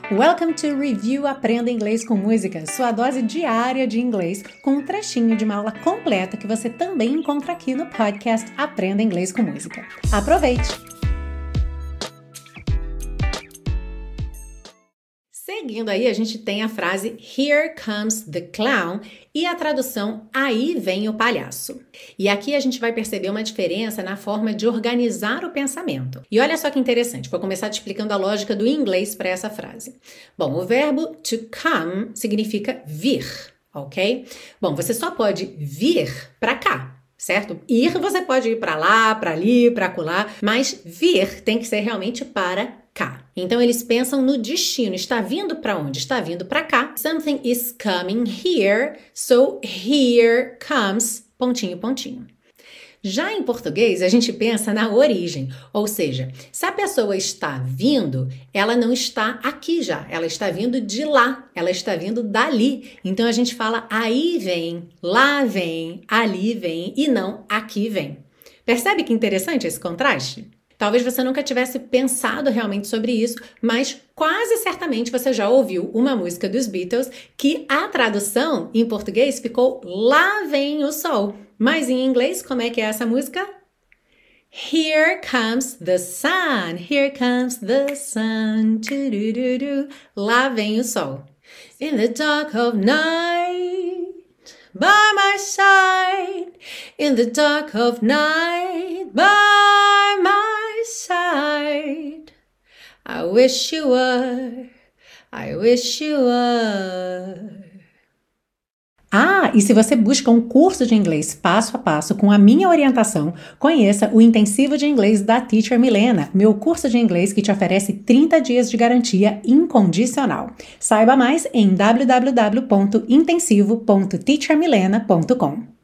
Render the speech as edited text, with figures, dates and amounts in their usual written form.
Welcome to Review Aprenda Inglês com Música, sua dose diária de inglês com um trechinho de uma aula completa que você também encontra aqui no podcast Aprenda Inglês com Música. Aproveite! Seguindo aí, a gente tem a frase Here comes the clown e a tradução Aí vem o palhaço. E aqui a gente vai perceber uma diferença na forma de organizar o pensamento. E olha só que interessante, vou começar te explicando a lógica do inglês para essa frase. Bom, o verbo to come significa vir, ok? Bom, você só pode vir para cá, certo? Ir você pode ir para lá, para ali, para acolá, mas vir tem que ser realmente para cá. Então eles pensam no destino. Está vindo para onde? Está vindo para cá. Something is coming here, so here comes... ... Já em português, a gente pensa na origem, ou seja, se a pessoa está vindo, ela não está aqui já, ela está vindo de lá, ela está vindo dali. Então a gente fala aí vem, lá vem, ali vem e não aqui vem. Percebe que interessante esse contraste? Talvez você nunca tivesse pensado realmente sobre isso, mas quase certamente você já ouviu uma música dos Beatles que a tradução em português ficou Lá vem o sol. Mas em inglês, como é que é essa música? Here comes the sun, here comes the sun, lá vem o sol. In the dark of night, by my side, in the dark of night, by my side. I wish you were, I wish you were. Ah, e se você busca um curso de inglês passo a passo com a minha orientação, conheça o Intensivo de Inglês da Teacher Milena, meu curso de inglês que te oferece 30 dias de garantia incondicional. Saiba mais em www.intensivo.teachermilena.com.